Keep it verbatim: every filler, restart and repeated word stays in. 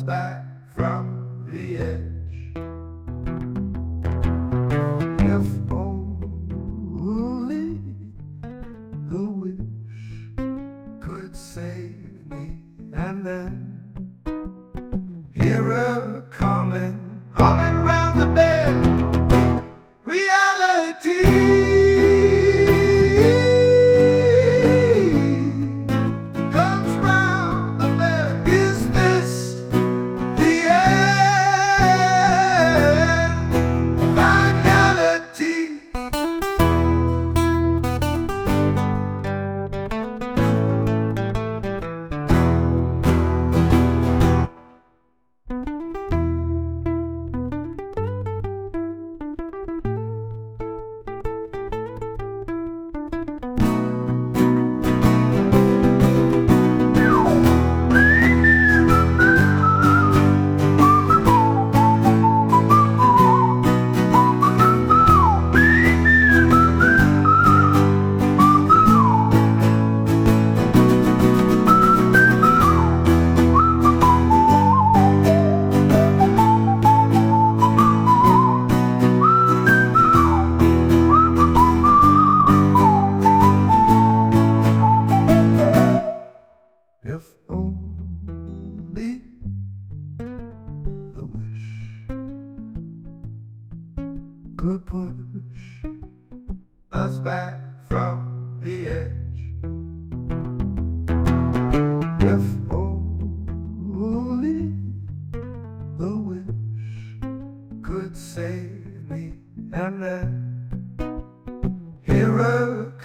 us back from the edge. If only the wish could save me, and then hear her coming, coming round the bend. Reality comes round the bend. Is this the end? Finality. If only the wish could push us back from the edge. If only the wish could save me, and then hear her